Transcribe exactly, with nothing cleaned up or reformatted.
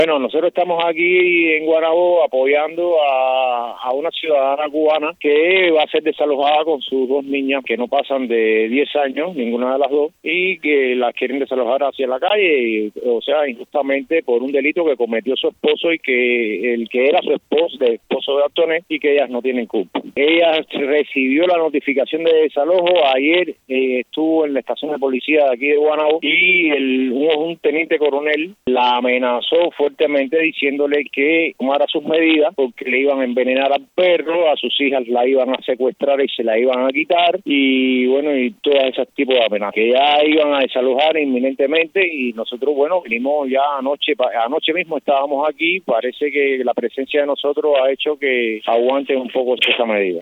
Bueno, nosotros estamos aquí en Guaynabo apoyando a, a una ciudadana cubana que va a ser desalojada con sus dos niñas que no pasan de diez años, ninguna de las dos, y que las quieren desalojar hacia la calle, o sea, injustamente por un delito que cometió su esposo y que el que era su esposo, de esposo de Antonet, y que ellas no tienen culpa. Ella recibió la notificación de desalojo, ayer eh, estuvo en la estación de policía de aquí de Guaynabo y el, un, un teniente coronel la amenazó fuertemente diciéndole que tomara sus medidas porque le iban a envenenar al perro, a sus hijas la iban a secuestrar y se la iban a quitar y bueno, y todo ese tipo de amenazas, que ya iban a desalojar inminentemente y nosotros, bueno, vinimos ya anoche, anoche mismo estábamos aquí, parece que la presencia de nosotros ha hecho que aguanten un poco esa medida.